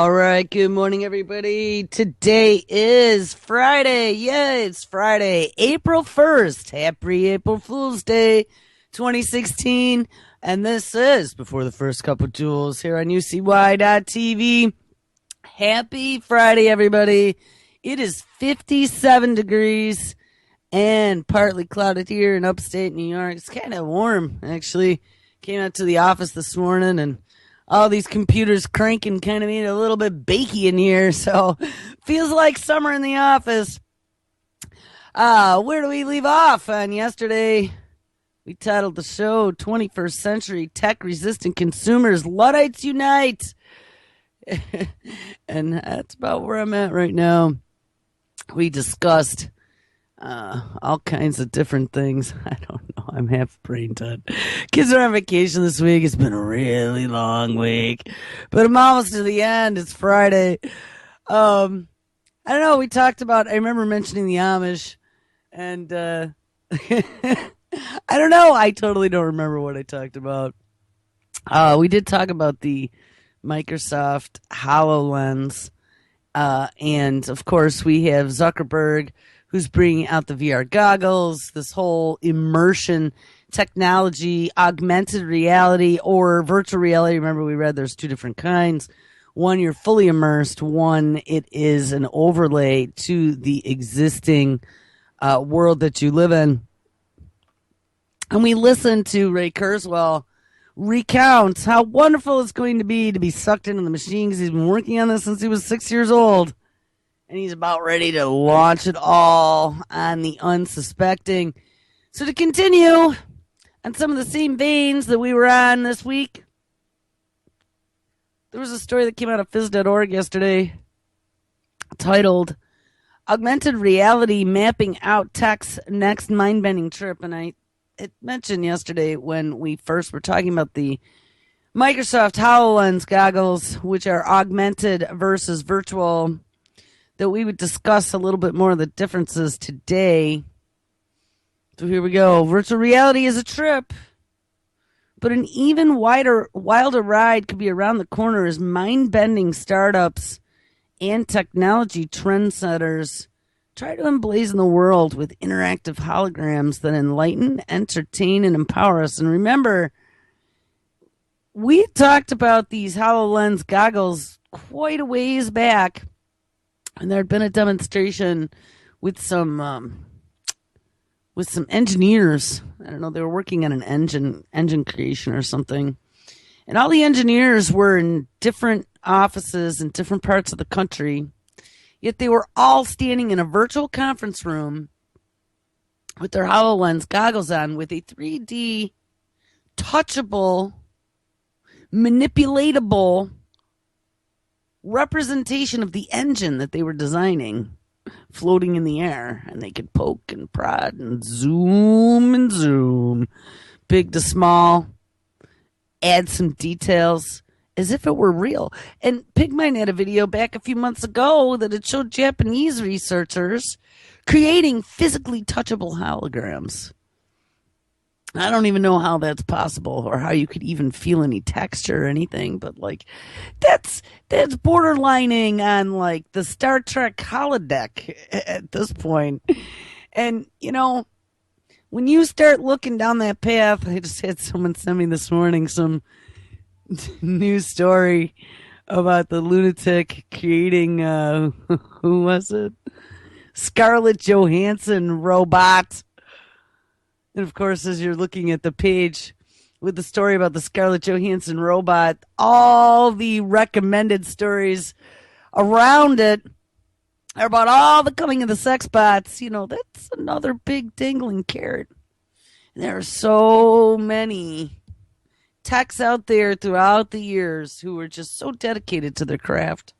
All right, good morning, everybody. Today is Friday. Yeah, it's Friday, April 1st. Happy April Fool's Day 2016. And this is Before the First Cup of Jules here on UCY.TV. Happy Friday, everybody. It is 57 degrees and partly clouded here in upstate New York. It's kind of warm, actually. Came out to the office this morning and all these computers cranking kind of made it a little bit bakey in here, so feels like summer in the office. Where do we leave off? On yesterday, we titled the show 21st Century Tech-Resistant Consumers, Luddites Unite. And that's about where I'm at right now. We discussed all kinds of different things. I don't know. I'm half brain dead. Kids are on vacation this week. It's been a really long week, but I'm almost to the end. It's Friday. I don't know. We talked about, I remember mentioning the Amish, and I don't know. I totally don't remember what I talked about. We did talk about the Microsoft HoloLens, and of course we have Zuckerberg, who's bringing out the VR goggles, this whole immersion technology, augmented reality or virtual reality. Remember, we read there's two different kinds. One, you're fully immersed. One, it is an overlay to the existing world that you live in. And we listened to Ray Kurzweil recount how wonderful it's going to be sucked into the machine, because he's been working on this since he was 6 years old. And he's about ready to launch it all on the unsuspecting. So to continue on some of the same veins that we were on this week, there was a story that came out of phys.org yesterday titled Augmented Reality Mapping Out Tech's Next Mind-Bending Trip. And it mentioned yesterday when we first were talking about the Microsoft HoloLens goggles, which are augmented versus virtual, that we would discuss a little bit more of the differences today. So here we go. Virtual reality is a trip, but an even wilder ride could be around the corner as mind-bending startups and technology trendsetters try to emblazon the world with interactive holograms that enlighten, entertain, and empower us. And remember, we talked about these HoloLens goggles quite a ways back, and there had been a demonstration with some engineers. I don't know, they were working on an engine creation or something. And all the engineers were in different offices in different parts of the country. Yet they were all standing in a virtual conference room with their HoloLens goggles on with a 3D touchable, manipulatable representation of the engine that they were designing floating in the air, and they could poke and prod and zoom, big to small, add some details as if it were real. And Pigmine had a video back a few months ago that it showed Japanese researchers creating physically touchable holograms. I don't even know how that's possible or how you could even feel any texture or anything, but like that's borderlining on like the Star Trek holodeck at this point. And you know, when you start looking down that path, I just had someone send me this morning some news story about the lunatic creating who was it? Scarlett Johansson robot. And of course, as you're looking at the page with the story about the Scarlett Johansson robot, all the recommended stories around it are about all the coming of the sex bots. You know, that's another big dangling carrot. And there are so many techs out there throughout the years who are just so dedicated to their craft.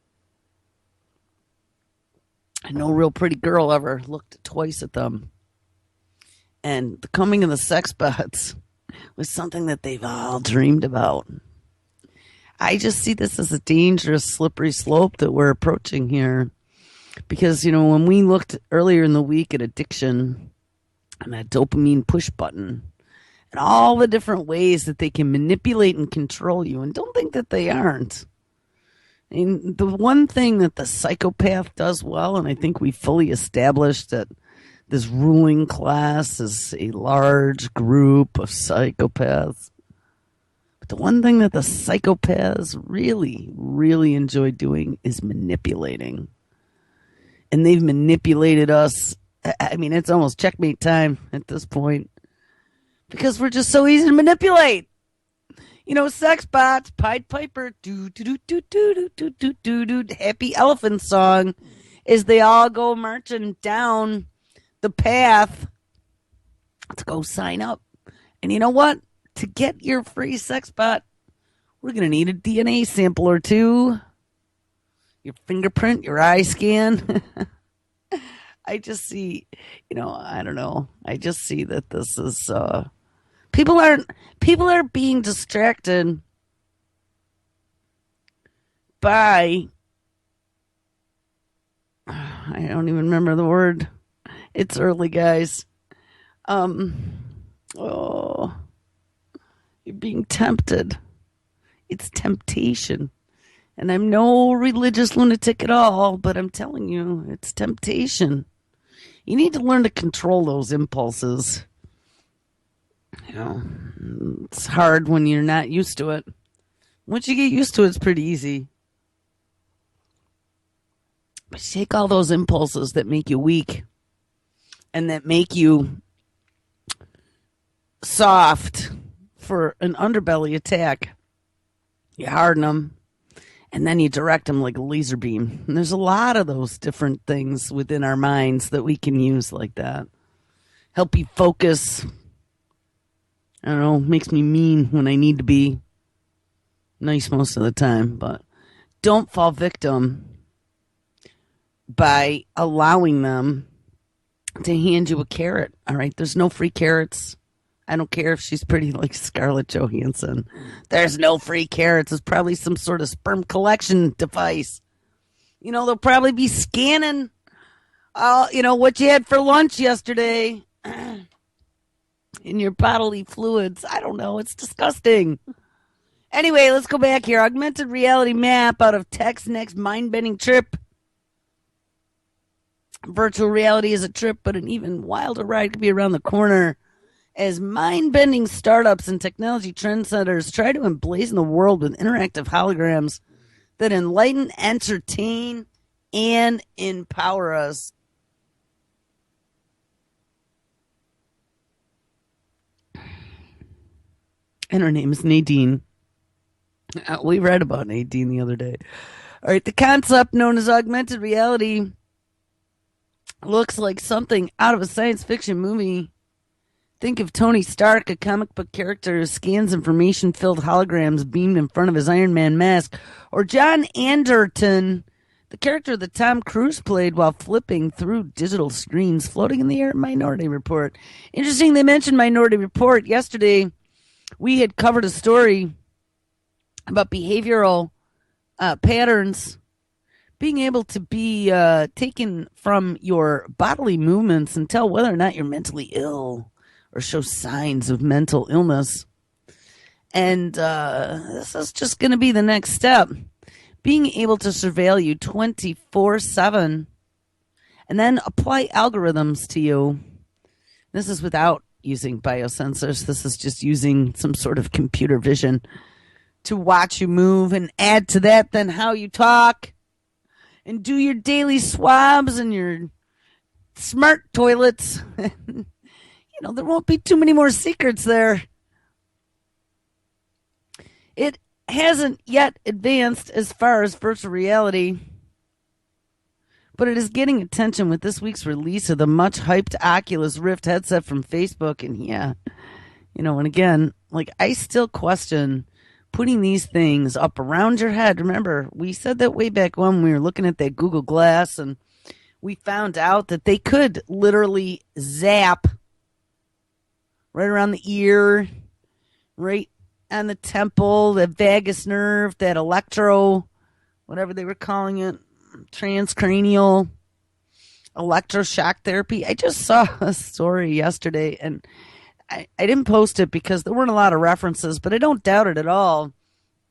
And no real pretty girl ever looked twice at them. And the coming of the sex bots was something that they've all dreamed about. I just see this as a dangerous, slippery slope that we're approaching here. Because, you know, when we looked earlier in the week at addiction and that dopamine push button and all the different ways that they can manipulate and control you, and don't think that they aren't. And the one thing that the psychopath does well, and I think we fully established that this ruling class is a large group of psychopaths. But the one thing that the psychopaths really, really enjoy doing is manipulating. And they've manipulated us. I mean, it's almost checkmate time at this point because we're just so easy to manipulate. You know, sex bots, Pied Piper, do do do do do do do do do, Happy Elephant song, as they all go marching down the path to go sign up. And you know what? To get your free sex bot, we're gonna need a DNA sample or two, your fingerprint, your eye scan. I just see, I don't know. I just see that this is people are being distracted by I don't even remember the word. It's early, guys. Oh, you're being tempted. It's temptation. And I'm no religious lunatic at all, but I'm telling you, it's temptation. You need to learn to control those impulses. It's hard when you're not used to it. Once you get used to it, it's pretty easy. But take all those impulses that make you weak and that make you soft for an underbelly attack. You harden them, and then you direct them like a laser beam. And there's a lot of those different things within our minds that we can use like that. Help you focus. I don't know, makes me mean when I need to be nice most of the time, but don't fall victim by allowing them to hand you a carrot. All right, there's no free carrots. I don't care if she's pretty like Scarlett Johansson. There's no free carrots. It's probably some sort of sperm collection device. They'll probably be scanning, what you had for lunch yesterday in your bodily fluids. I don't know. It's disgusting. Anyway, let's go back here. Augmented reality map out of Tech's next mind-bending trip. Virtual reality is a trip, but an even wilder ride could be around the corner as mind-bending startups and technology trendsetters try to emblazon the world with interactive holograms that enlighten, entertain, and empower us. And her name is Nadine. We read about Nadine the other day. All right, the concept known as augmented reality looks like something out of a science fiction movie. Think of Tony Stark, a comic book character who scans information-filled holograms beamed in front of his Iron Man mask, or John Anderton, the character that Tom Cruise played while flipping through digital screens floating in the air. Minority Report. Interesting they mentioned Minority Report. Yesterday, we had covered a story about behavioral patterns being able to be taken from your bodily movements and tell whether or not you're mentally ill or show signs of mental illness. And this is just going to be the next step. Being able to surveil you 24/7 and then apply algorithms to you. This is without using biosensors. This is just using some sort of computer vision to watch you move, and add to that then how you talk and do your daily swabs and your smart toilets. There won't be too many more secrets there. It hasn't yet advanced as far as virtual reality, but it is getting attention with this week's release of the much-hyped Oculus Rift headset from Facebook. And and again, I still question putting these things up around your head. Remember, we said that way back when we were looking at that Google Glass, and we found out that they could literally zap right around the ear, right on the temple, the vagus nerve, that electro, whatever they were calling it, transcranial electroshock therapy. I just saw a story yesterday, and I didn't post it because there weren't a lot of references, but I don't doubt it at all.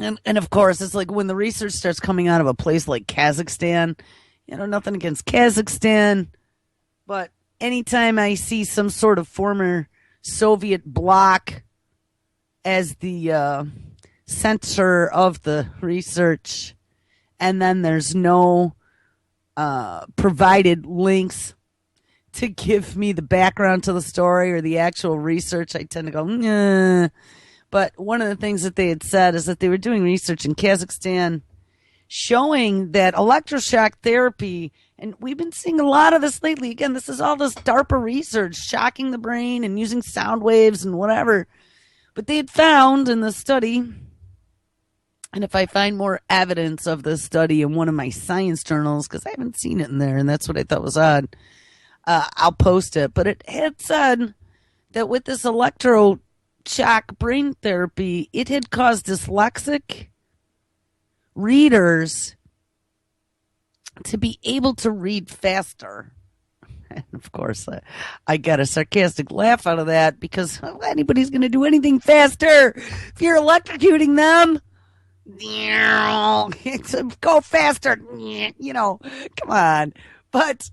And of course, it's like when the research starts coming out of a place like Kazakhstan, nothing against Kazakhstan, but anytime I see some sort of former Soviet bloc as the center of the research, and then there's no provided links to give me the background to the story or the actual research, I tend to go, nah. But one of the things that they had said is that they were doing research in Kazakhstan showing that electroshock therapy, and we've been seeing a lot of this lately. Again, this is all this DARPA research, shocking the brain and using sound waves and whatever. But they had found in the study, and if I find more evidence of this study in one of my science journals, because I haven't seen it in there, and that's what I thought was odd, I'll post it. But it had said that with this electroshock brain therapy, it had caused dyslexic readers to be able to read faster. And of course, I got a sarcastic laugh out of that because anybody's going to do anything faster if you're electrocuting them. Go faster. Come on. But,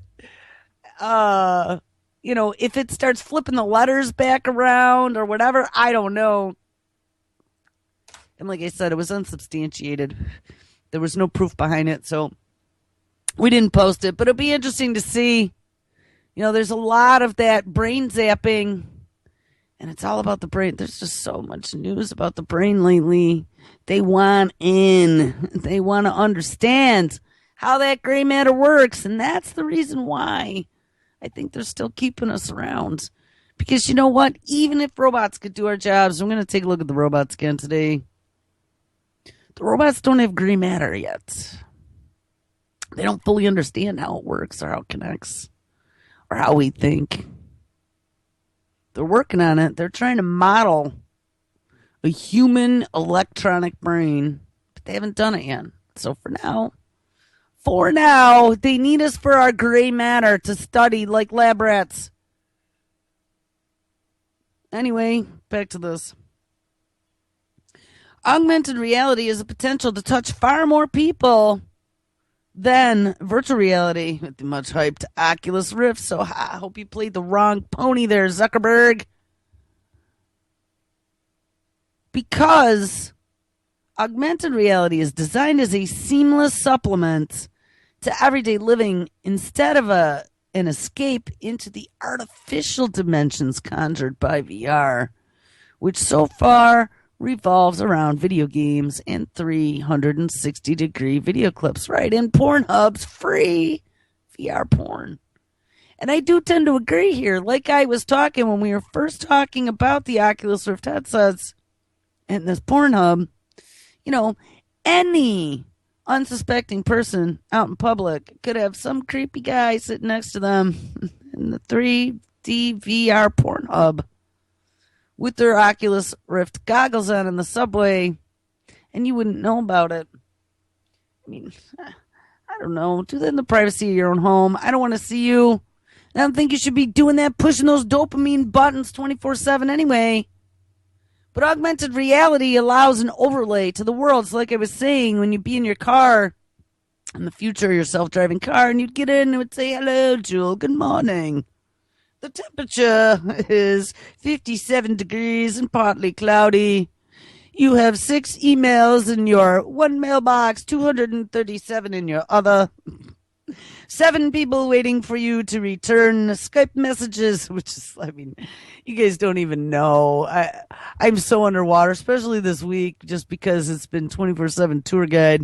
if it starts flipping the letters back around or whatever, I don't know. And like I said, it was unsubstantiated. There was no proof behind it, so we didn't post it. But it'll be interesting to see. There's a lot of that brain zapping, and it's all about the brain. There's just so much news about the brain lately. They want in. They want to understand how that gray matter works, and that's the reason why I think they're still keeping us around. Because you know what? Even if robots could do our jobs, I'm going to take a look at the robots again today. The robots don't have gray matter yet. They don't fully understand how it works or how it connects or how we think. They're working on it. They're trying to model a human electronic brain, but they haven't done it yet. So for now, they need us for our gray matter to study like lab rats. Anyway, back to this. Augmented reality has the potential to touch far more people than virtual reality with the much hyped Oculus Rift. So I hope you played the wrong pony there, Zuckerberg. Because augmented reality is designed as a seamless supplement to everyday living instead of an escape into the artificial dimensions conjured by VR, which so far revolves around video games and 360-degree video clips, right? And Pornhub's free VR porn. And I do tend to agree here. Like I was talking when we were first talking about the Oculus Rift headsets and this Pornhub, any unsuspecting person out in public could have some creepy guy sitting next to them in the 3D VR Pornhub with their Oculus Rift goggles on in the subway, and you wouldn't know about it. I mean, I don't know. Do that in the privacy of your own home. I don't want to see you. I don't think you should be doing that, pushing those dopamine buttons 24/7 anyway. But augmented reality allows an overlay to the world. So like I was saying, when you'd be in your car, in the future, your self-driving car, and you'd get in and it would say, "Hello, Jewel, good morning. The temperature is 57 degrees and partly cloudy. You have 6 emails in your one mailbox, 237 in your other. 7 people waiting for you to return Skype messages," which is, you guys don't even know. I'm so underwater, especially this week, just because it's been 24/7 tour guide.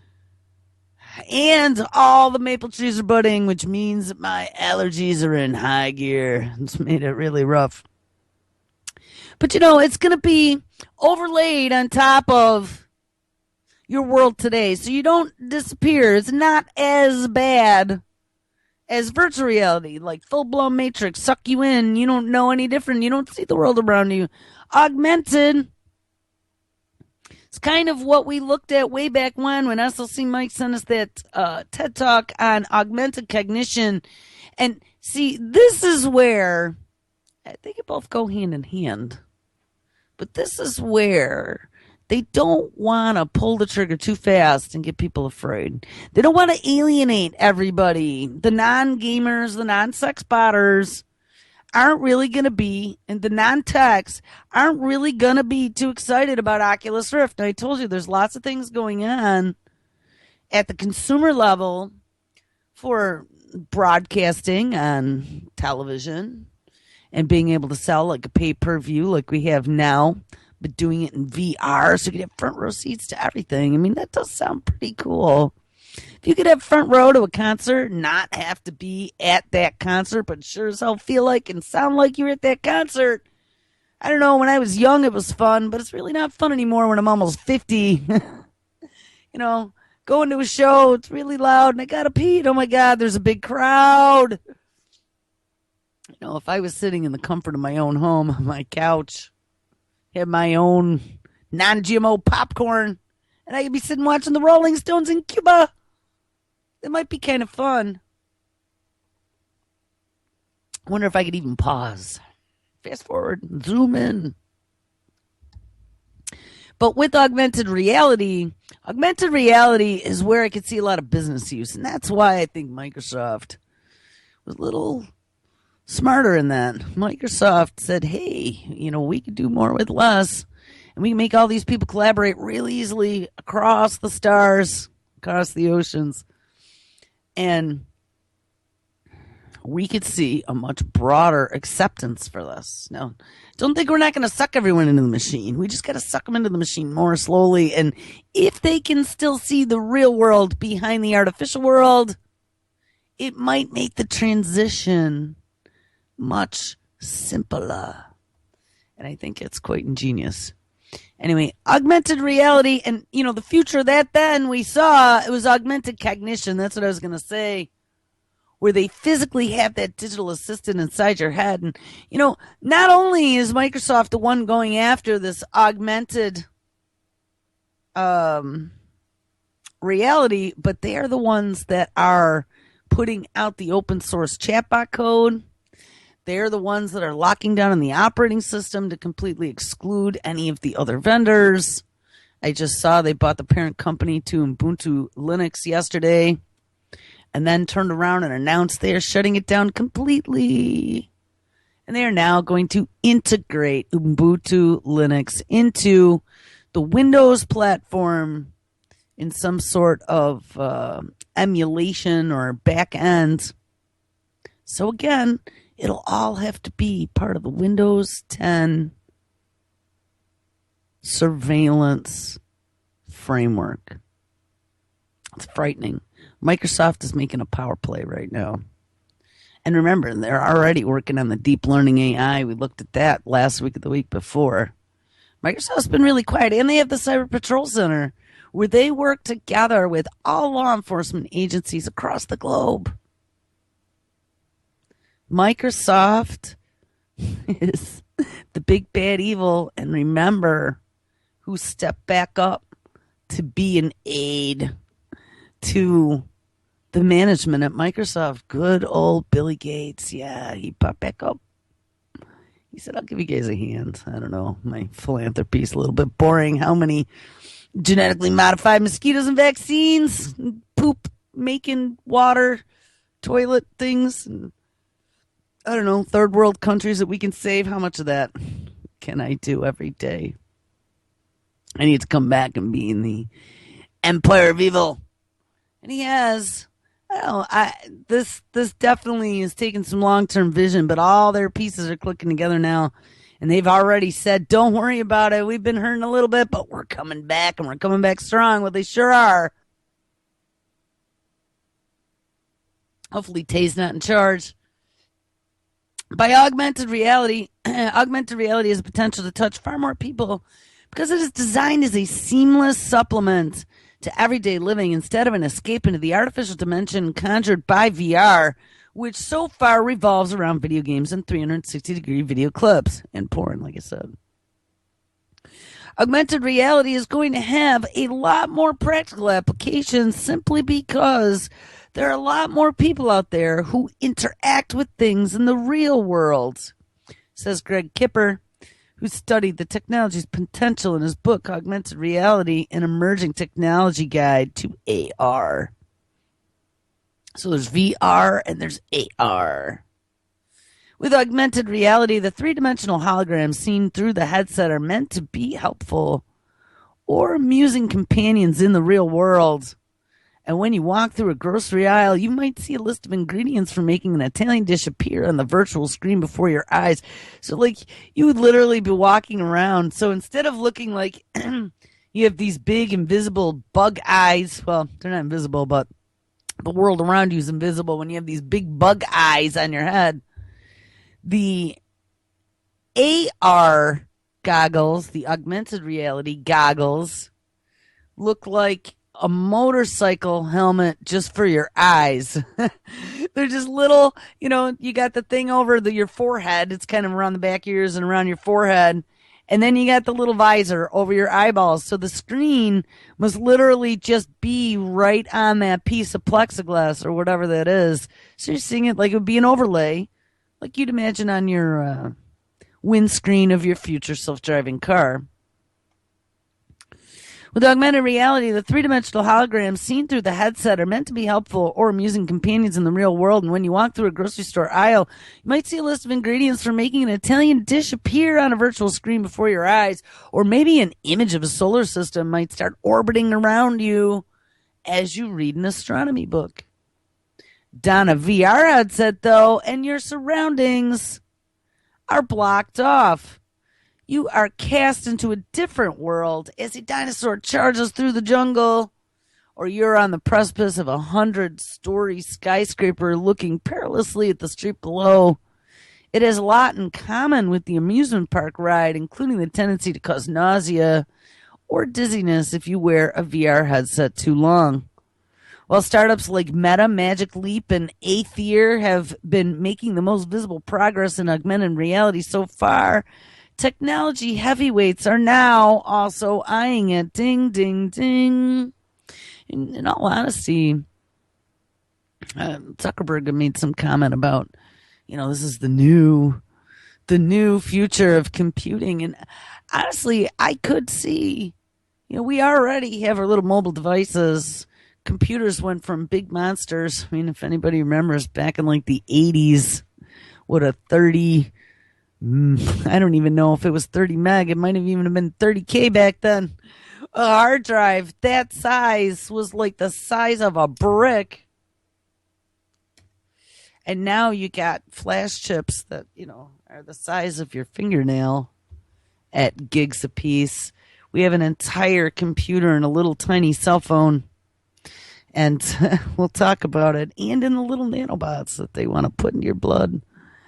And all the maple trees are budding, which means that my allergies are in high gear. It's made it really rough. But it's going to be overlaid on top of your world today, so you don't disappear. It's not as bad as virtual reality, like full-blown Matrix, suck you in. You don't know any different. You don't see the world around you. Augmented, it's kind of what we looked at way back when SLC Mike sent us that TED Talk on augmented cognition. And see, this is where they can both go hand in hand. But this is where They don't want to pull the trigger too fast and get people afraid. They don't want to alienate everybody. The non-gamers, the non-sex spotters aren't really going to be, and the non-techs aren't really going to be too excited about Oculus Rift. And I told you there's lots of things going on at the consumer level for broadcasting on television and being able to sell like a pay-per-view like we have now, but doing it in VR so you could have front row seats to everything. I mean, that does sound pretty cool. If you could have front row to a concert, not have to be at that concert, but sure as hell feel like and sound like you're at that concert. I don't know, when I was young it was fun, but it's really not fun anymore when I'm almost 50. Going to a show, it's really loud and I gotta pee. Oh my God, there's a big crowd. If I was sitting in the comfort of my own home, on my couch, had my own non-GMO popcorn, and I could be sitting watching the Rolling Stones in Cuba, it might be kind of fun. I wonder if I could even pause, fast forward, zoom in. But with augmented reality is where I could see a lot of business use. And that's why I think Microsoft was a little smarter in that. Microsoft said, hey, we could do more with less. And we can make all these people collaborate really easily across the stars, across the oceans. And we could see a much broader acceptance for this. Now, don't think we're not going to suck everyone into the machine. We just got to suck them into the machine more slowly. And if they can still see the real world behind the artificial world, it might make the transition much simpler. And I think it's quite ingenious. Anyway, augmented reality and, the future that then we saw, it was augmented cognition. That's what I was going to say. Where they physically have that digital assistant inside your head. And, not only is Microsoft the one going after this augmented reality, but they are the ones that are putting out the open source chatbot code. They're the ones that are locking down on the operating system to completely exclude any of the other vendors. I just saw they bought the parent company to Ubuntu Linux yesterday, and then turned around and announced they are shutting it down completely. And they are now going to integrate Ubuntu Linux into the Windows platform in some sort of emulation or back end. So again, it'll all have to be part of the Windows 10 surveillance framework. It's frightening. Microsoft is making a power play right now. And remember, they're already working on the deep learning AI. We looked at that last week or the week before. Microsoft's been really quiet. And they have the Cyber Patrol Center, where they work together with all law enforcement agencies across the globe. Microsoft is the big bad evil. And remember who stepped back up to be an aid to the management at Microsoft. Good old Billy Gates. Yeah, he popped back up. He said, I'll give you guys a hand. I don't know. My philanthropy's a little bit boring. How many genetically modified mosquitoes and vaccines, and poop making water, toilet things, and I don't know, third world countries that we can save? How much of that can I do every day? I need to come back and be in the empire of evil. And he has. I don't know. This definitely is taking some long-term vision, but all their pieces are clicking together now. And they've already said, don't worry about it. We've been hurting a little bit, but we're coming back, and we're coming back strong. Well, they sure are. Hopefully Tay's not in charge. By augmented reality has the potential to touch far more people because it is designed as a seamless supplement to everyday living instead of an escape into the artificial dimension conjured by VR, which so far revolves around video games and 360-degree video clips and porn, like I said. Augmented reality is going to have a lot more practical applications simply because there are a lot more people out there who interact with things in the real world, says Greg Kipper, who studied the technology's potential in his book, Augmented Reality, an Emerging Technology Guide to AR. So there's VR and there's AR. With augmented reality, the three-dimensional holograms seen through the headset are meant to be helpful or amusing companions in the real world. And when you walk through a grocery aisle, you might see a list of ingredients for making an Italian dish appear on the virtual screen before your eyes. So, like, you would literally be walking around. So instead of looking like you have these big invisible bug eyes, well, they're not invisible, but the world around you is invisible when you have these big bug eyes on your head. The AR goggles, the augmented reality goggles, look like a motorcycle helmet just for your eyes. They're just little, you got the thing over your forehead. It's kind of around the back of your ears and around your forehead. And then you got the little visor over your eyeballs. So the screen must literally just be right on that piece of plexiglass or whatever that is. So you're seeing it like it would be an overlay, like you'd imagine on your windscreen of your future self-driving car. With augmented reality, the three-dimensional holograms seen through the headset are meant to be helpful or amusing companions in the real world. And when you walk through a grocery store aisle, you might see a list of ingredients for making an Italian dish appear on a virtual screen before your eyes. Or maybe an image of a solar system might start orbiting around you as you read an astronomy book. Don a VR headset, though, and your surroundings are blocked off. You are cast into a different world as a dinosaur charges through the jungle, or you're on the precipice of a 100-story skyscraper looking perilously at the street below. It has a lot in common with the amusement park ride, including the tendency to cause nausea or dizziness if you wear a VR headset too long. While startups like Meta, Magic Leap, and Aether have been making the most visible progress in augmented reality so far, technology heavyweights are now also eyeing it. Ding, ding, ding. In all honesty, Zuckerberg made some comment about, this is the new future of computing. And honestly, I could see, we already have our little mobile devices. Computers went from big monsters. I mean, if anybody remembers back in like the 80s, what a 30... I don't even know if it was 30 meg. It might have even been 30K back then. A hard drive that size was like the size of a brick. And now you got flash chips that, are the size of your fingernail at gigs a piece. We have an entire computer and a little tiny cell phone. And we'll talk about it. And in the little nanobots that they want to put in your blood.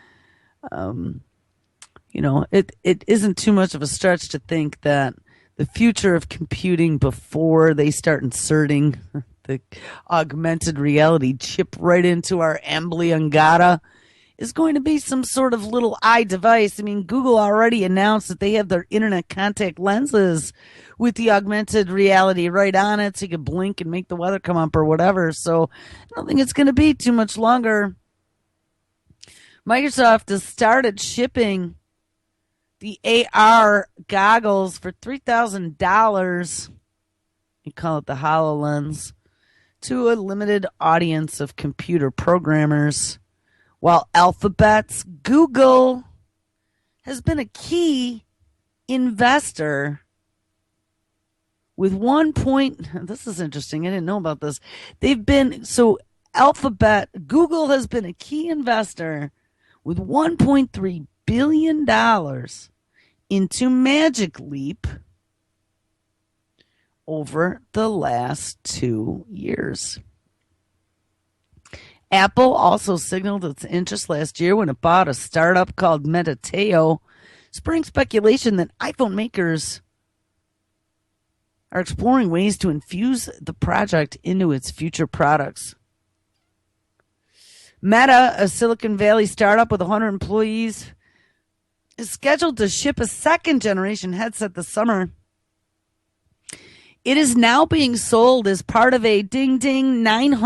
It isn't too much of a stretch to think that the future of computing before they start inserting the augmented reality chip right into our amblyongata is going to be some sort of little eye device. I mean, Google already announced that they have their internet contact lenses with the augmented reality right on it, so you can blink and make the weather come up or whatever. So I don't think it's going to be too much longer. Microsoft has started shipping the AR goggles for $3,000. You call it the HoloLens, to a limited audience of computer programmers, while Alphabet's Google has been a key investor with this is interesting. I didn't know about this. Google has been a key investor with $1.3 billion into Magic Leap over the last 2 years. Apple also signaled its interest last year when it bought a startup called Metateo, spurring speculation that iPhone makers are exploring ways to infuse the project into its future products. Meta, a Silicon Valley startup with 100 employees, is scheduled to ship a second-generation headset this summer. It is now being sold as part of a ding-ding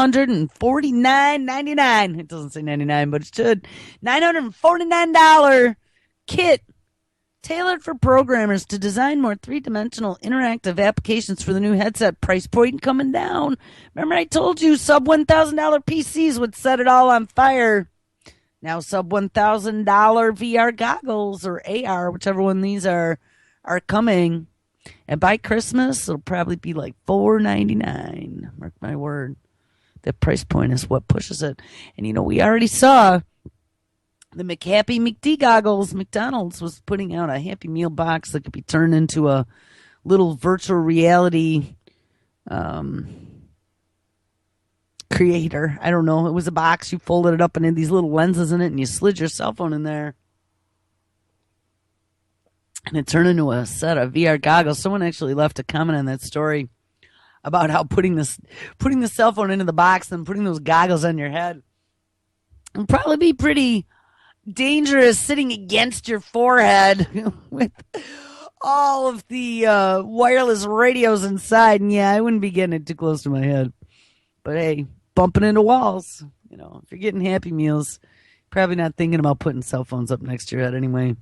$949.99. It doesn't say 99, but it should. $949 kit tailored for programmers to design more three-dimensional interactive applications for the new headset. Price point coming down. Remember I told you sub $1,000 PCs would set it all on fire. Now sub $1,000 VR goggles or AR, whichever one these are coming. And by Christmas, it'll probably be like $499. Mark my word. That price point is what pushes it. And we already saw the McHappy McD goggles. McDonald's was putting out a Happy Meal box that could be turned into a little virtual reality creator. I don't know. It was a box. You folded it up and had these little lenses in it, and you slid your cell phone in there. And it turned into a set of VR goggles. Someone actually left a comment on that story about how putting the cell phone into the box and putting those goggles on your head would probably be pretty dangerous, sitting against your forehead with all of the wireless radios inside. And yeah, I wouldn't be getting it too close to my head. But hey, bumping into walls. If you're getting Happy Meals, probably not thinking about putting cell phones up next to your head anyway.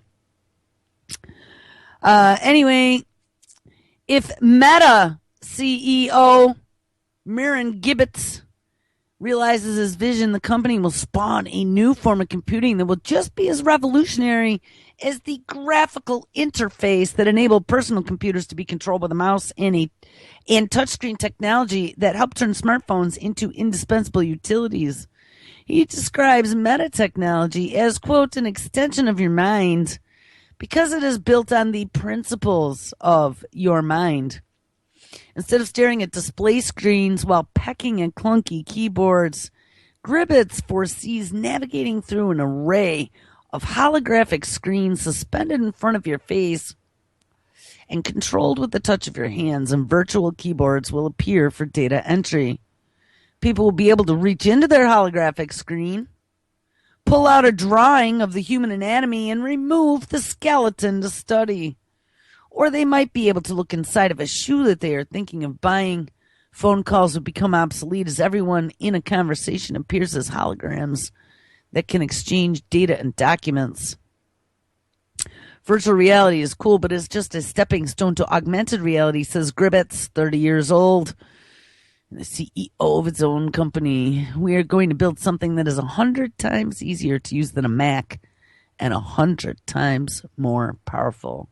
Anyway, if Meta CEO Miran Gibbets realizes his vision, the company will spawn a new form of computing that will just be as revolutionary as the graphical interface that enabled personal computers to be controlled by the mouse and touchscreen technology that helped turn smartphones into indispensable utilities. He describes meta technology as, quote, an extension of your mind because it is built on the principles of your mind. Instead of staring at display screens while pecking at clunky keyboards, Gibbets foresees navigating through an array of holographic screens suspended in front of your face and controlled with the touch of your hands, and virtual keyboards will appear for data entry. People will be able to reach into their holographic screen, pull out a drawing of the human anatomy, and remove the skeleton to study. Or they might be able to look inside of a shoe that they are thinking of buying. Phone calls would become obsolete as everyone in a conversation appears as holograms that can exchange data and documents. Virtual reality is cool, but it's just a stepping stone to augmented reality, says Gibbets, 30 years old, and the CEO of its own company. We are going to build something that is 100 times easier to use than a Mac and 100 times more powerful.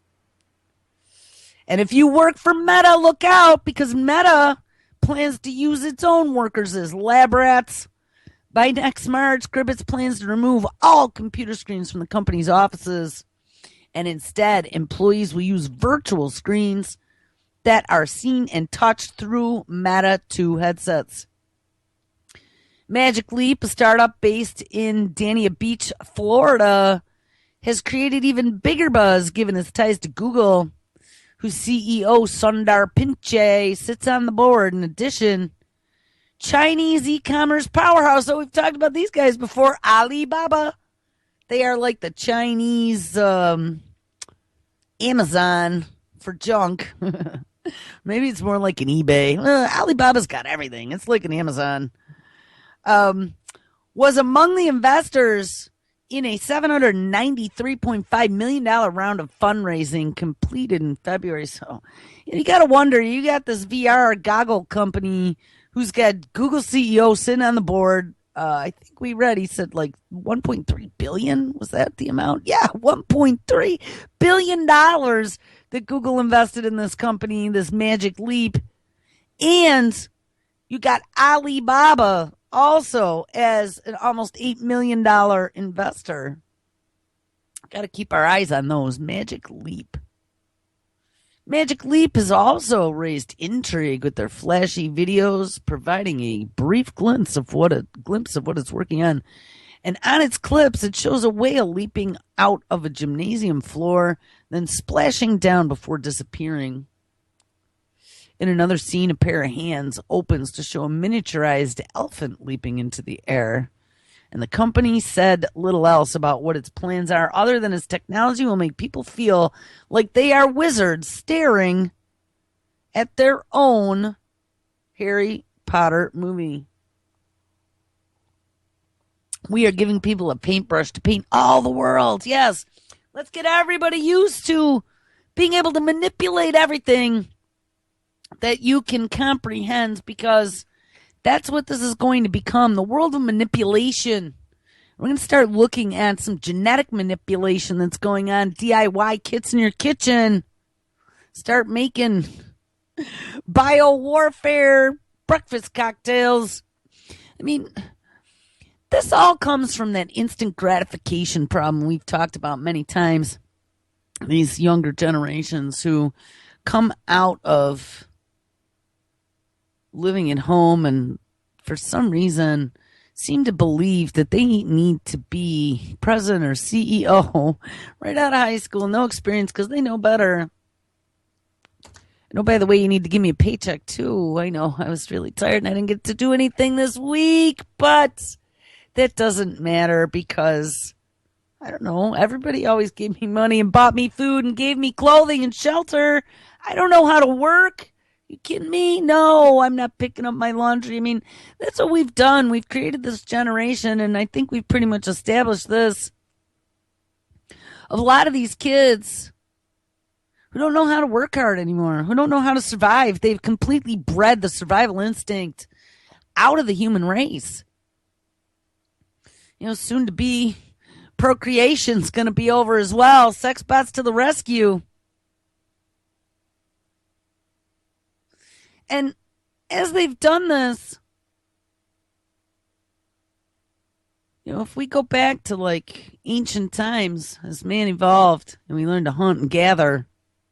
And if you work for Meta, look out, because Meta plans to use its own workers as lab rats. By next March, Gibbets plans to remove all computer screens from the company's offices, and instead, employees will use virtual screens that are seen and touched through Meta 2 headsets. Magic Leap, a startup based in Dania Beach, Florida, has created even bigger buzz given its ties to Google, whose CEO Sundar Pichai sits on the board. In addition, Chinese e-commerce powerhouse. So we've talked about these guys before. Alibaba. They are like the Chinese Amazon for junk. Maybe it's more like an eBay. Alibaba's got everything. It's like an Amazon. Was among the investors in a $793.5 million round of fundraising completed in February. So you got to wonder, you got this VR goggle company who's got Google CEO sitting on the board. I think we read, he said like 1.3 billion. Was that the amount? Yeah, $1.3 billion that Google invested in this company, this Magic Leap. And you got Alibaba also as an almost $8 million investor. Got to keep our eyes on those. Magic Leap. Magic Leap has also raised intrigue with their flashy videos, providing a brief glimpse of what it's working on. And on its clips, it shows a whale leaping out of a gymnasium floor, then splashing down before disappearing. In another scene, a pair of hands opens to show a miniaturized elephant leaping into the air. And the company said little else about what its plans are, other than its technology will make people feel like they are wizards staring at their own Harry Potter movie. We are giving people a paintbrush to paint all the world. Yes, Let's get everybody used to being able to manipulate everything that you can comprehend, because that's what this is going to become, the world of manipulation. We're going to start looking at some genetic manipulation that's going on, DIY kits in your kitchen. Start making bio-warfare breakfast cocktails. I mean, this all comes from that instant gratification problem we've talked about many times. These younger generations who come out of living at home and for some reason seem to believe that they need to be president or CEO right out of high school, no experience, because they know better. Oh, by the way, you need to give me a paycheck too. I know I was really tired and I didn't get to do anything this week, but that doesn't matter because, I don't know, everybody always gave me money and bought me food and gave me clothing and shelter. I don't know how to work. You kidding me? No, I'm not picking up my laundry. I mean, that's what we've done. We've created this generation, and I think we've pretty much established this. A lot of these kids who don't know how to work hard anymore, who don't know how to survive. They've completely bred the survival instinct out of the human race. You know, soon to be, procreation's going to be over as well. Sex bots to the rescue. And as they've done this, you know, if we go back to like ancient times as man evolved and we learned to hunt and gather,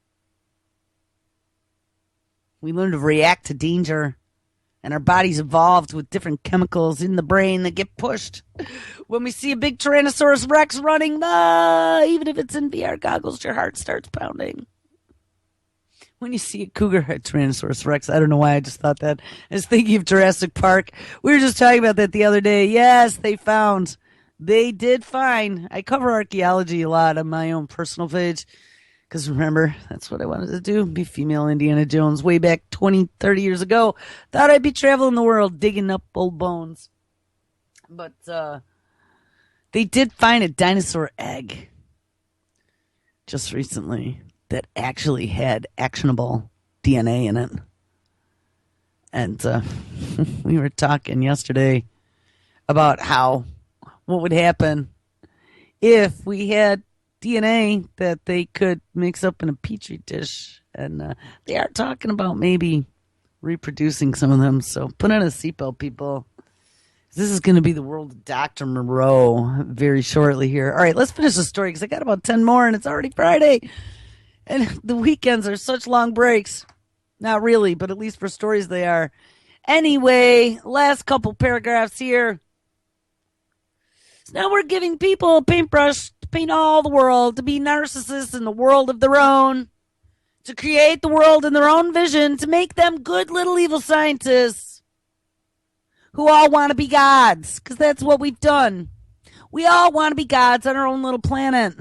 we learned to react to danger, and our bodies evolved with different chemicals in the brain that get pushed when we see a big Tyrannosaurus Rex running. Even if it's in VR goggles, your heart starts pounding. When you see a cougar at Tyrannosaurus Rex, I don't know why I just thought that. I was thinking of Jurassic Park. We were just talking about that the other day. Yes, they did find. I cover archaeology a lot on my own personal page. Because remember, that's what I wanted to do, be female Indiana Jones way back 20, 30 years ago. Thought I'd be traveling the world digging up old bones. But they did find a dinosaur egg just recently that actually had actionable DNA in it. And we were talking yesterday about what would happen if we had DNA that they could mix up in a petri dish, and they are talking about maybe reproducing some of them. So put on a seatbelt, people. This is going to be the world of Dr. Moreau very shortly here. All right, let's finish the story because I got about 10 more and it's already Friday. And the weekends are such long breaks. Not really, but at least for stories they are. Anyway, last couple paragraphs here. So now we're giving people a paintbrush to paint all the world, to be narcissists in the world of their own, to create the world in their own vision, to make them good little evil scientists who all want to be gods, because that's what we've done. We all want to be gods on our own little planet.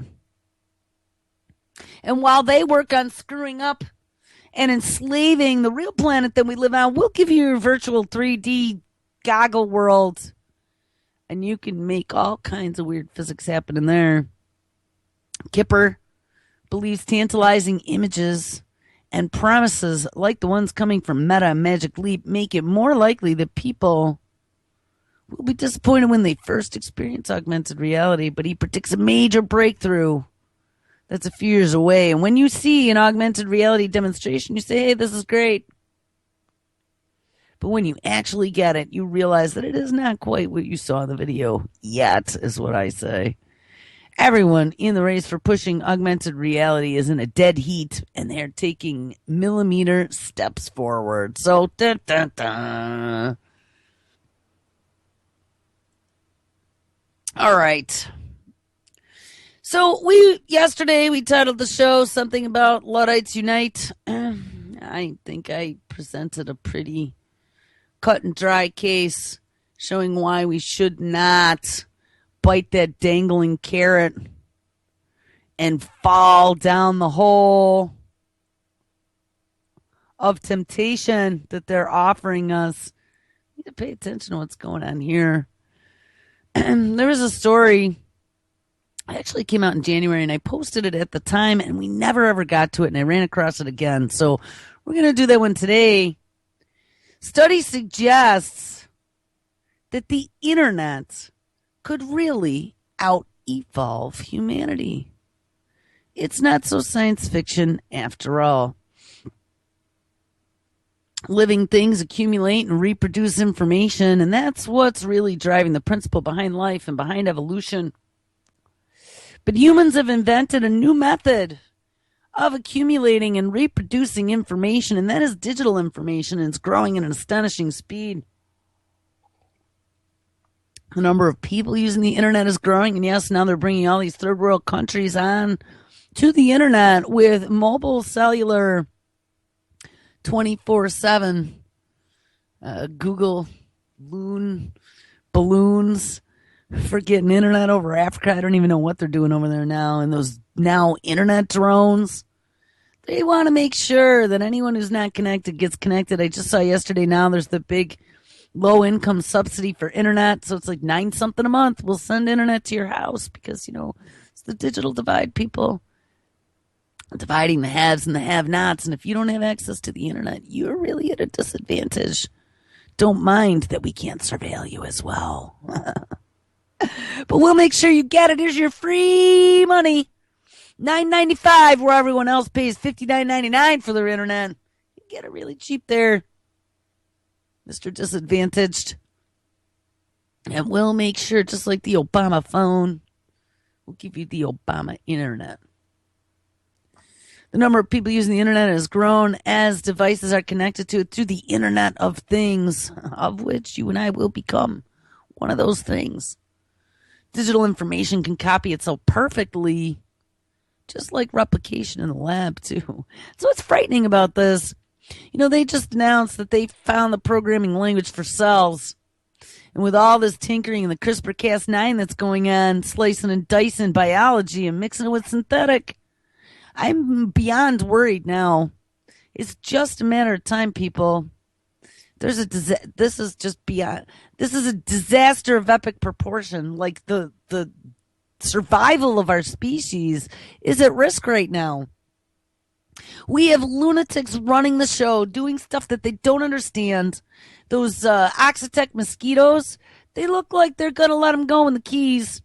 And while they work on screwing up and enslaving the real planet that we live on, we'll give you your virtual 3D goggle world. And you can make all kinds of weird physics happen in there. Kipper believes tantalizing images and promises like the ones coming from Meta and Magic Leap make it more likely that people will be disappointed when they first experience augmented reality. But he predicts a major breakthrough that's a few years away. And when you see an augmented reality demonstration, you say, hey, this is great. But when you actually get it, you realize that it is not quite what you saw in the video yet, is what I say. Everyone in the race for pushing augmented reality is in a dead heat, and they're taking millimeter steps forward. So, da-da-da. All right. So, yesterday we titled the show something about Luddites Unite. I think I presented a pretty cut and dry case showing why we should not bite that dangling carrot and fall down the hole of temptation that they're offering us. You need to pay attention to what's going on here. There was a story actually came out in January, and I posted it at the time, and we never ever got to it, and I ran across it again. So we're going to do that one today. Study suggests that the internet could really out-evolve humanity. It's not so science fiction after all. Living things accumulate and reproduce information, and that's what's really driving the principle behind life and behind evolution. But humans have invented a new method of accumulating and reproducing information, and that is digital information, and it's growing at an astonishing speed. The number of people using the internet is growing, and yes, now they're bringing all these third world countries on to the internet with mobile cellular 24/7 Google balloons for getting internet over Africa. I don't even know what they're doing over there now. And those now internet drones, they want to make sure that anyone who's not connected gets connected. I just saw yesterday now there's the big low income subsidy for internet. So it's like $9 something a month. We'll send internet to your house because, it's the digital divide, people. Dividing the haves and the have-nots. And if you don't have access to the internet, you're really at a disadvantage. Don't mind that we can't surveil you as well. But we'll make sure you get it. Here's your free money. $9.95 where everyone else pays $59.99 for their internet. You get it really cheap there, Mr. Disadvantaged. And we'll make sure, just like the Obama phone, we'll give you the Obama internet. The number of people using the internet has grown as devices are connected to it through the Internet of Things, of which you and I will become one of those things. Digital information can copy itself perfectly, just like replication in the lab, too. So what's frightening about this? They just announced that they found the programming language for cells. And with all this tinkering and the CRISPR-Cas9 that's going on, slicing and dicing biology and mixing it with synthetic, I'm beyond worried now. It's just a matter of time, people. This is a disaster of epic proportion. Like the survival of our species is at risk right now. We have lunatics running the show, doing stuff that they don't understand. Those Oxitec mosquitoes, they look like they're going to let them go in the Keys.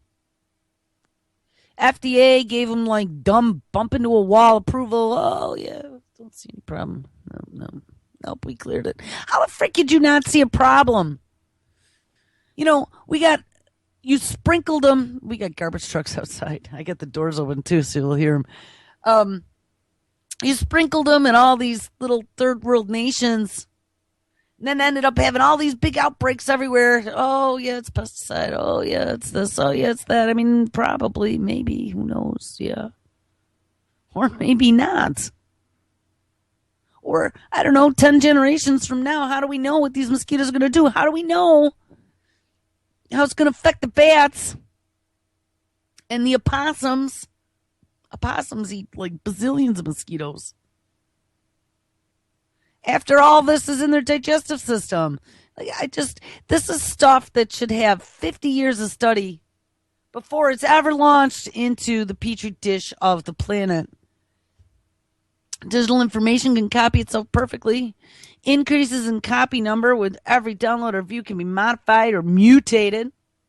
FDA gave them like dumb bump into a wall approval. Oh, yeah, don't see any problem. Nope, we cleared it. How the frick did you not see a problem? You sprinkled them. We got garbage trucks outside. I got the doors open too, so you'll hear them. You sprinkled them in all these little third world nations, and then ended up having all these big outbreaks everywhere. Oh, yeah, it's pesticide. Oh, yeah, it's this. Oh, yeah, it's that. I mean, probably, maybe, who knows? Yeah. Or maybe not. Or, I don't know, 10 generations from now, how do we know what these mosquitoes are going to do? How do we know how it's going to affect the bats and the opossums? Opossums eat like bazillions of mosquitoes. After all this is in their digestive system. This is stuff that should have 50 years of study before it's ever launched into the petri dish of the planet. Digital information can copy itself perfectly. Increases in copy number with every download or view can be modified or mutated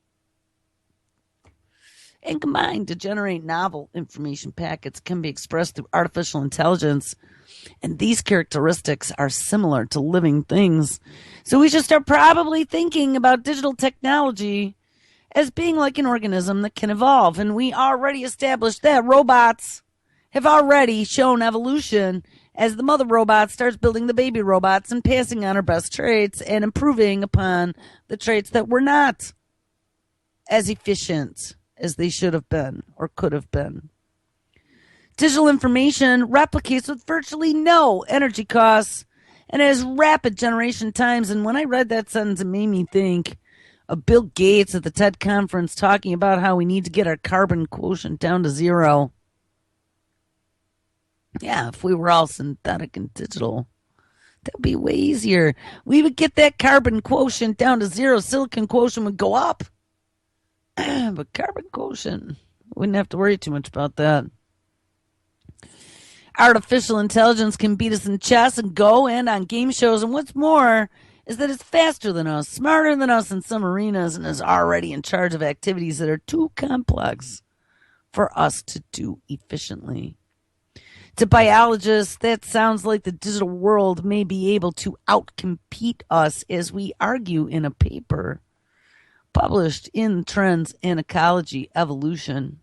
and combined to generate novel information packets can be expressed through artificial intelligence. And these characteristics are similar to living things. So we should start probably thinking about digital technology as being like an organism that can evolve. And we already established that robots have already shown evolution as the mother robot starts building the baby robots and passing on her best traits and improving upon the traits that were not as efficient as they should have been or could have been. Digital information replicates with virtually no energy costs and has rapid generation times. And when I read that sentence, it made me think of Bill Gates at the TED conference talking about how we need to get our carbon quotient down to 0. Yeah, if we were all synthetic and digital, that would be way easier. We would get that carbon quotient down to 0. Silicon quotient would go up. But carbon quotient, Wouldn't have to worry too much about that. Artificial intelligence can beat us in chess and Go and on game shows. And what's more is that it's faster than us, smarter than us in some arenas, and is already in charge of activities that are too complex for us to do efficiently. To biologists, that sounds like the digital world may be able to outcompete us, as we argue in a paper published in Trends in Ecology Evolution.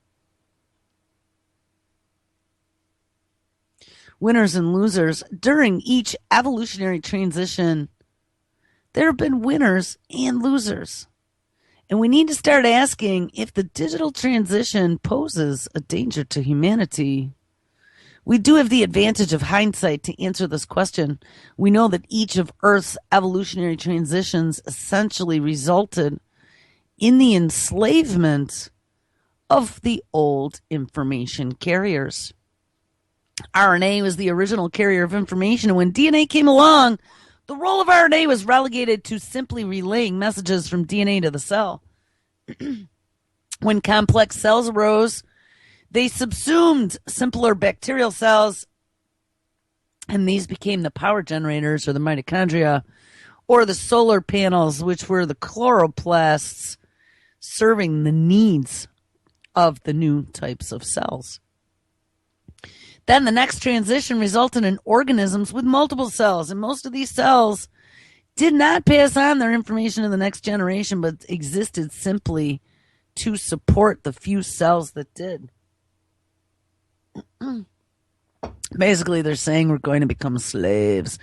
Winners and losers. During each evolutionary transition, there have been winners and losers. And we need to start asking if the digital transition poses a danger to humanity. We do have the advantage of hindsight to answer this question. We know that each of Earth's evolutionary transitions essentially resulted in the enslavement of the old information carriers. RNA was the original carrier of information, and when DNA came along, the role of RNA was relegated to simply relaying messages from DNA to the cell. When complex cells arose, they subsumed simpler bacterial cells, and these became the power generators, or the mitochondria, or the solar panels, which were the chloroplasts serving the needs of the new types of cells. Then the next transition resulted in organisms with multiple cells, and most of these cells did not pass on their information to the next generation, but existed simply to support the few cells that did. Basically, they're saying we're going to become slaves.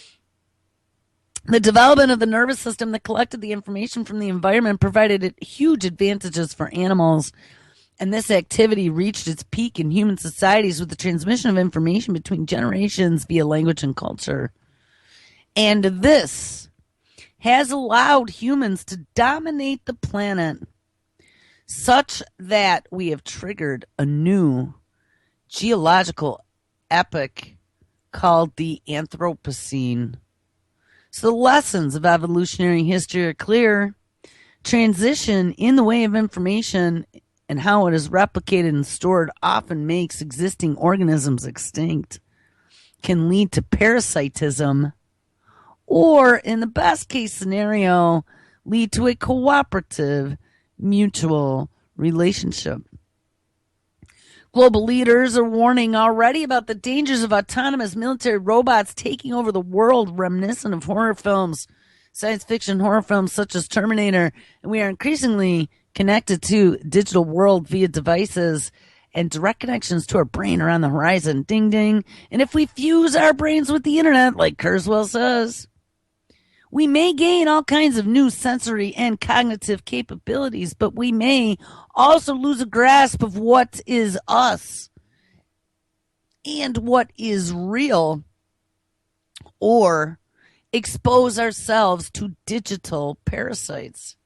The development of the nervous system that collected the information from the environment provided huge advantages for animals, and this activity reached its peak in human societies with the transmission of information between generations via language and culture. And this has allowed humans to dominate the planet such that we have triggered a new geological epoch called the Anthropocene. So the lessons of evolutionary history are clear. Transition in the way of information and how it is replicated and stored often makes existing organisms extinct, can lead to parasitism, or in the best case scenario, lead to a cooperative mutual relationship. Global leaders are warning already about the dangers of autonomous military robots taking over the world, reminiscent of horror films, science fiction horror films such as Terminator, and we are increasingly connected to digital world via devices and direct connections to our brain are on the horizon. Ding, ding. And if we fuse our brains with the internet, like Kurzweil says, we may gain all kinds of new sensory and cognitive capabilities, but we may also lose a grasp of what is us and what is real, or expose ourselves to digital parasites.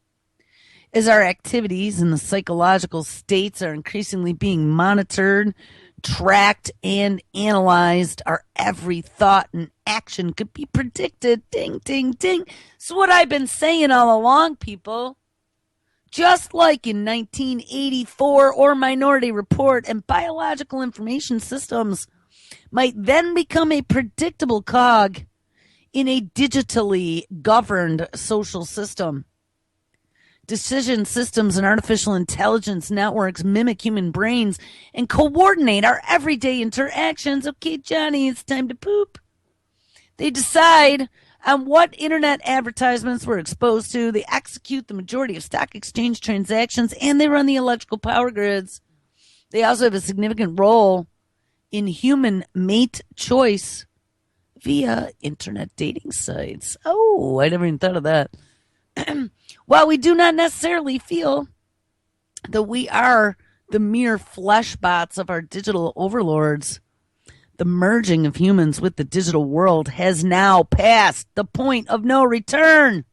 As our activities and the psychological states are increasingly being monitored, tracked, and analyzed, our every thought and action could be predicted. Ding, ding, ding. So what I've been saying all along, people, just like in 1984 or Minority Report, and biological information systems might then become a predictable cog in a digitally governed social system. Decision systems and artificial intelligence networks mimic human brains and coordinate our everyday interactions. Okay, Johnny, it's time to poop. They decide on what internet advertisements we're exposed to. They execute the majority of stock exchange transactions, and they run the electrical power grids. They also have a significant role in human mate choice via internet dating sites. Oh, I never even thought of that. While we do not necessarily feel that we are the mere flesh bots of our digital overlords, the merging of humans with the digital world has now passed the point of no return.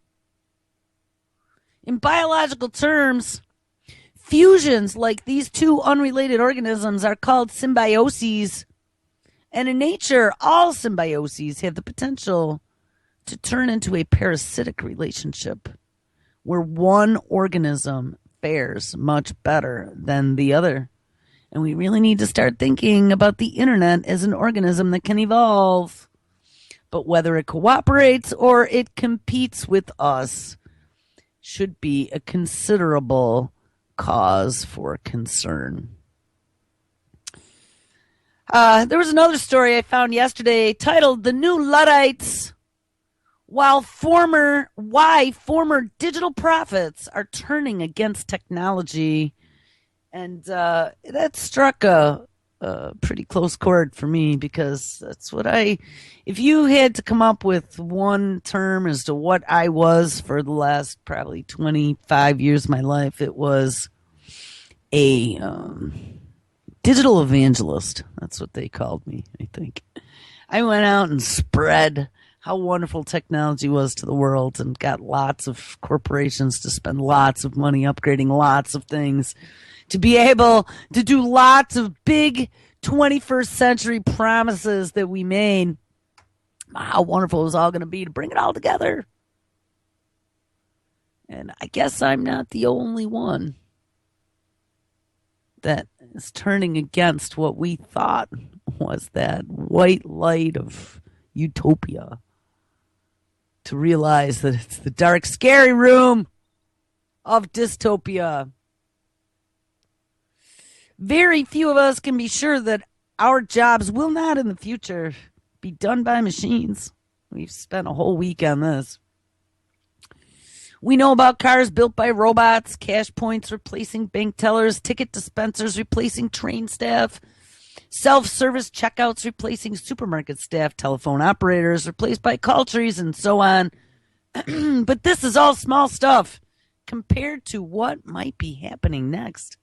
In biological terms, fusions like these two unrelated organisms are called symbioses. And in nature, all symbioses have the potential to turn into a parasitic relationship where one organism fares much better than the other. And we really need to start thinking about the internet as an organism that can evolve. But whether it cooperates or it competes with us should be a considerable cause for concern. There was another story I found yesterday titled "The New Luddites." Why former digital prophets are turning against technology. And that struck a pretty close chord for me, because that's what if you had to come up with one term as to what I was for the last probably 25 years of my life, it was a digital evangelist. That's what they called me, I think. I went out and spread how wonderful technology was to the world and got lots of corporations to spend lots of money upgrading lots of things to be able to do lots of big 21st century promises that we made. How wonderful it was all going to be to bring it all together. And I guess I'm not the only one that is turning against what we thought was that white light of utopia, to realize that it's the dark, scary room of dystopia. Very few of us can be sure that our jobs will not in the future be done by machines. We've spent a whole week on this. We know about cars built by robots, cash points replacing bank tellers, ticket dispensers replacing train staff, self-service checkouts replacing supermarket staff, telephone operators replaced by call trees, and so on. But this is all small stuff compared to what might be happening next.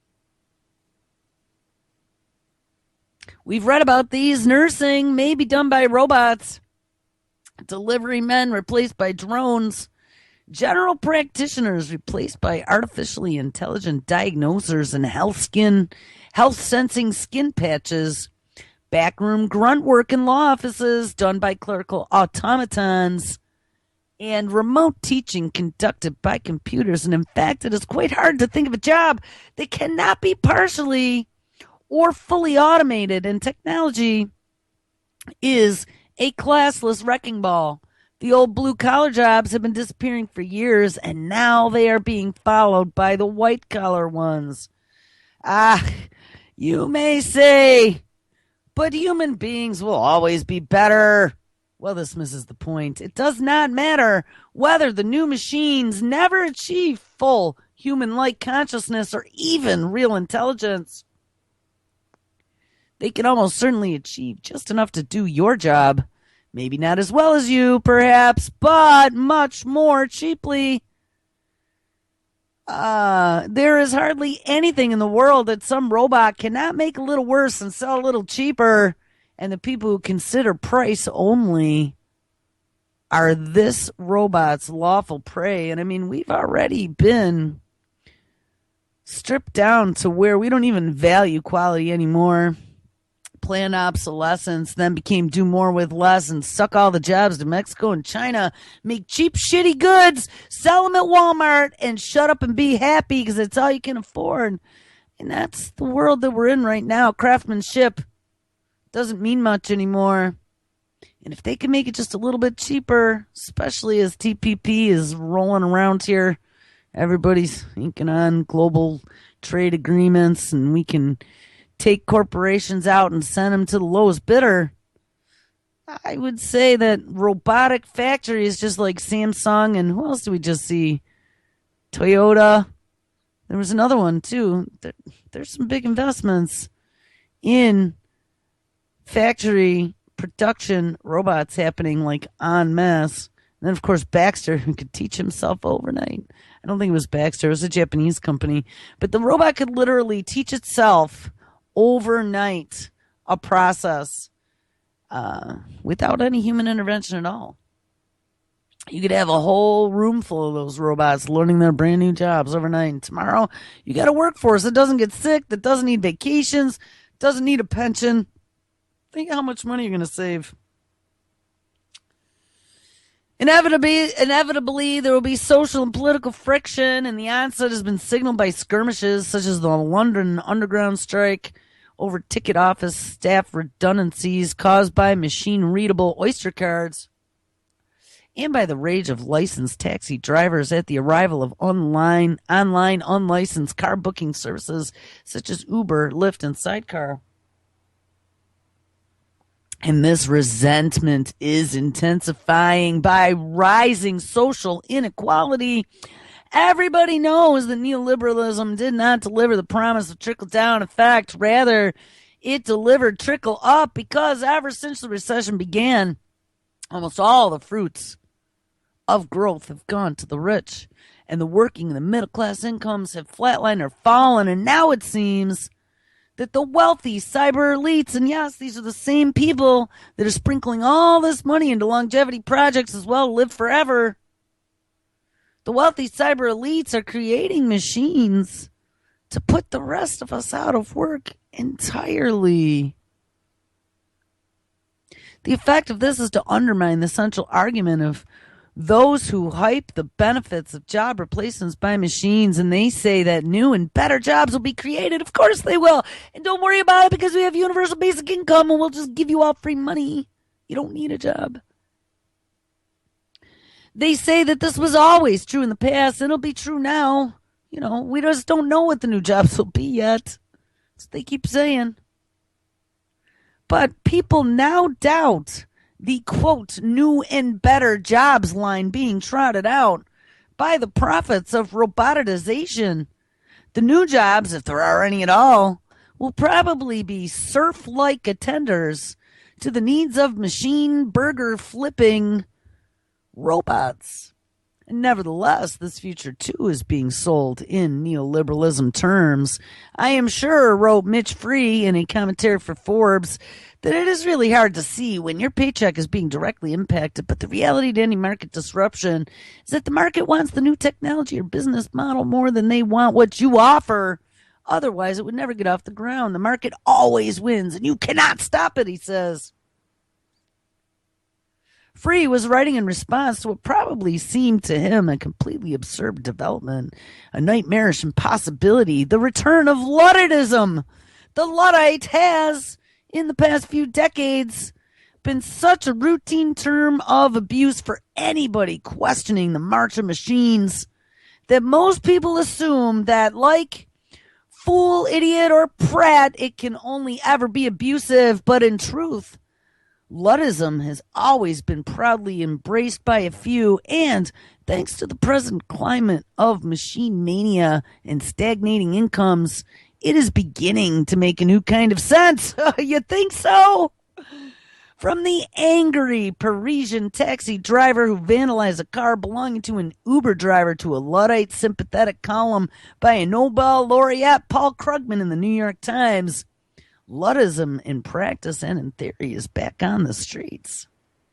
We've read about these. Nursing may be done by robots, delivery men replaced by drones, general practitioners replaced by artificially intelligent diagnosers and health sensing skin patches, backroom grunt work in law offices done by clerical automatons, and remote teaching conducted by computers. And in fact, it is quite hard to think of a job that cannot be partially or fully automated, and technology is a classless wrecking ball. The old blue-collar jobs have been disappearing for years, and now they are being followed by the white-collar ones. You may say, but human beings will always be better. Well, this misses the point. It does not matter whether the new machines never achieve full human-like consciousness or even real intelligence. They can almost certainly achieve just enough to do your job. Maybe not as well as you, perhaps, but much more cheaply. There is hardly anything in the world that some robot cannot make a little worse and sell a little cheaper. And the people who consider price only are this robot's lawful prey. And I mean, we've already been stripped down to where we don't even value quality anymore. Planned obsolescence then became do more with less and suck all the jobs to Mexico and China, make cheap, shitty goods, sell them at Walmart, and shut up and be happy because it's all you can afford. And that's the world that we're in right now. Craftsmanship doesn't mean much anymore. And if they can make it just a little bit cheaper, especially as TPP is rolling around here, everybody's inking on global trade agreements, and we can take corporations out and send them to the lowest bidder. I would say that robotic factories just like Samsung, and who else do we just see? Toyota. There was another one too. There's some big investments in factory production robots happening like en masse. And then of course Baxter, who could teach himself overnight. I don't think it was Baxter, it was a Japanese company. But the robot could literally teach itself overnight a process without any human intervention at all. You could have a whole room full of those robots learning their brand new jobs overnight. And tomorrow, you got a workforce that doesn't get sick, that doesn't need vacations, doesn't need a pension. Think how much money you're going to save. Inevitably, there will be social and political friction, and the onset has been signaled by skirmishes such as the London Underground strike over ticket office staff redundancies caused by machine-readable Oyster cards, and by the rage of licensed taxi drivers at the arrival of online unlicensed car booking services such as Uber, Lyft, and Sidecar. And this resentment is intensifying by rising social inequality. Everybody knows that neoliberalism did not deliver the promise of trickle-down effect. Rather, it delivered trickle-up because ever since the recession began, almost all the fruits of growth have gone to the rich. And the working and the middle-class incomes have flatlined or fallen. And now it seems that the wealthy cyber elites, and yes, these are the same people that are sprinkling all this money into longevity projects as well to live forever. The wealthy cyber elites are creating machines to put the rest of us out of work entirely. The effect of this is to undermine the central argument of those who hype the benefits of job replacements by machines, and they say that new and better jobs will be created. Of course they will. And don't worry about it because we have universal basic income and we'll just give you all free money. You don't need a job. They say that this was always true in the past and it'll be true now. You know, we just don't know what the new jobs will be yet. That's what they keep saying. But people now doubt the, quote, new and better jobs line being trotted out by the prophets of robotization. The new jobs, if there are any at all, will probably be serf-like attenders to the needs of machine burger flipping robots. And nevertheless, this future too is being sold in neoliberalism terms. I am sure, wrote Mitch Free in a commentary for Forbes, that it is really hard to see when your paycheck is being directly impacted, but the reality to any market disruption is that the market wants the new technology or business model more than they want what you offer. Otherwise, it would never get off the ground. The market always wins, and you cannot stop it, he says. Free was writing in response to what probably seemed to him a completely absurd development, a nightmarish impossibility, the return of Ludditism. The Luddite has, in the past few decades, been such a routine term of abuse for anybody questioning the march of machines that most people assume that, like fool, idiot, or prat, it can only ever be abusive. But in truth, Luddism has always been proudly embraced by a few, and thanks to the present climate of machine mania and stagnating incomes, it is beginning to make a new kind of sense. You think so? From the angry Parisian taxi driver who vandalized a car belonging to an Uber driver to a Luddite sympathetic column by a Nobel laureate, Paul Krugman, in the New York Times, Luddism in practice and in theory is back on the streets.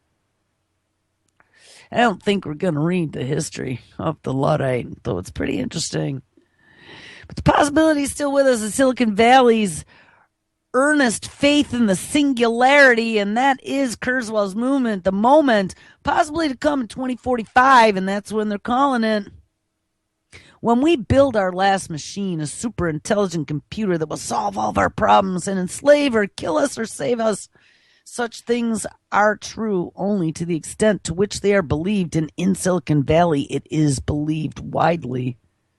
I don't think we're going to read the history of the Luddite, though it's pretty interesting. But the possibility is still with us in Silicon Valley's earnest faith in the singularity, and that is Kurzweil's movement, the moment, possibly to come in 2045, and that's when they're calling it. When we build our last machine, a super intelligent computer that will solve all of our problems and enslave or kill us or save us, such things are true only to the extent to which they are believed, and in Silicon Valley it is believed widely.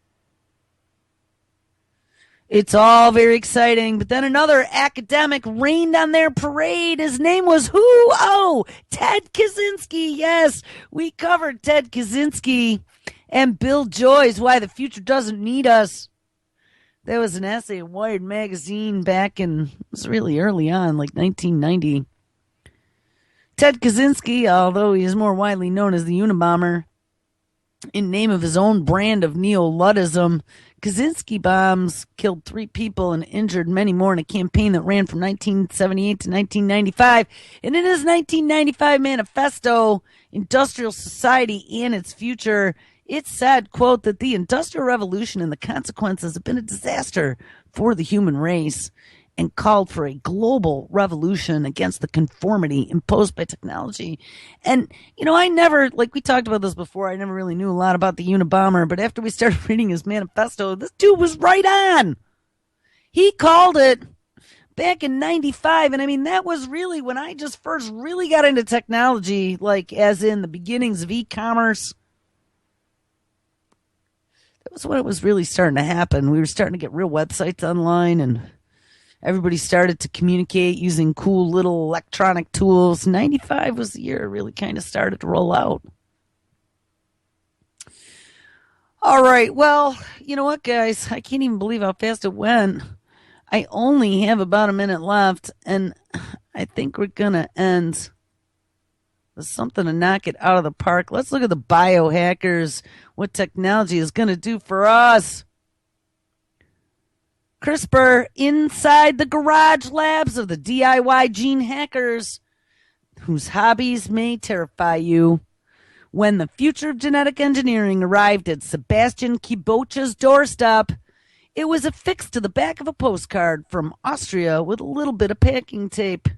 It's all very exciting, but then another academic rained on their parade. His name was who? Oh, Ted Kaczynski. Yes, we covered Ted Kaczynski and Bill Joy's Why the Future Doesn't Need Us. There was an essay in Wired magazine back in, it was really early on, like 1990. Ted Kaczynski, although he is more widely known as the Unabomber, in name of his own brand of neo-Luddism, Kaczynski bombs killed 3 people and injured many more in a campaign that ran from 1978 to 1995. And in his 1995 manifesto, Industrial Society and Its Future, it said, quote, that the Industrial Revolution and the consequences have been a disaster for the human race. and called for a global revolution against the conformity imposed by technology. And, I never, like we talked about this before, I never really knew a lot about the Unabomber, but after we started reading his manifesto, this dude was right on. He called it back in 95. And I mean, that was really when I just first really got into technology, like as in the beginnings of e-commerce. That was when it was really starting to happen. We were starting to get real websites online and everybody started to communicate using cool little electronic tools. 95 was the year it really kind of started to roll out. All right. Well, you know what, guys? I can't even believe how fast it went. I only have about a minute left, and I think we're going to end with something to knock it out of the park. Let's look at the biohackers, what technology is going to do for us. CRISPR inside the garage labs of the DIY gene hackers, whose hobbies may terrify you. When the future of genetic engineering arrived at Sebastian Kibocha's doorstep, it was affixed to the back of a postcard from Austria with a little bit of packing tape.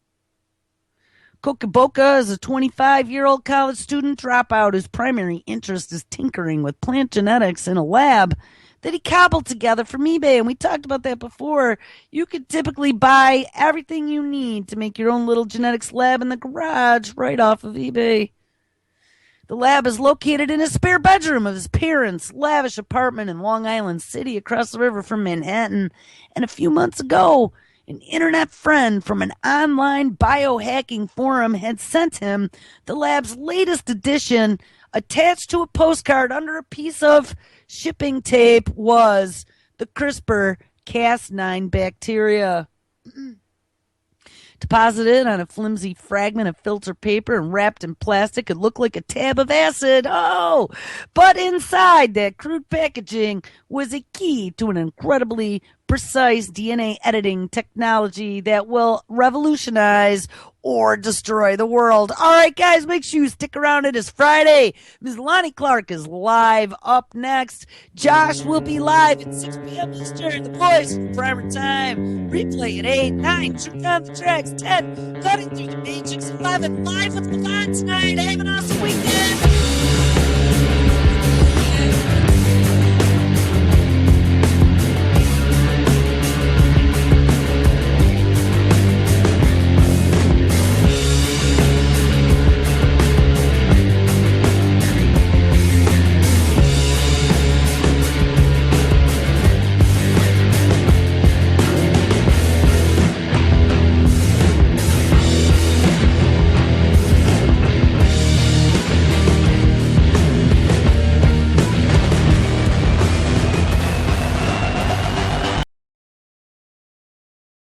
Kokiboka is a 25-year-old college student dropout whose primary interest is tinkering with plant genetics in a lab that he cobbled together from eBay. And we talked about that before. You could typically buy everything you need to make your own little genetics lab in the garage right off of eBay. The lab is located in a spare bedroom of his parents' lavish apartment in Long Island City across the river from Manhattan. And a few months ago, an internet friend from an online biohacking forum had sent him the lab's latest edition. Attached to a postcard under a piece of shipping tape was the CRISPR Cas9 bacteria. Deposited on a flimsy fragment of filter paper and wrapped in plastic, it looked like a tab of acid. Oh, but inside that crude packaging was a key to an incredibly precise DNA editing technology that will revolutionize or destroy the world. All right, guys, make sure you stick around. It is Friday. Ms. Lonnie Clark is live up next. Josh will be live at 6 p.m. Eastern. The boys from Primer Time. Replay at 8, 9, Trick on the Tracks, 10, Cutting Through the Matrix, 11, live with Levon tonight. Have an awesome weekend.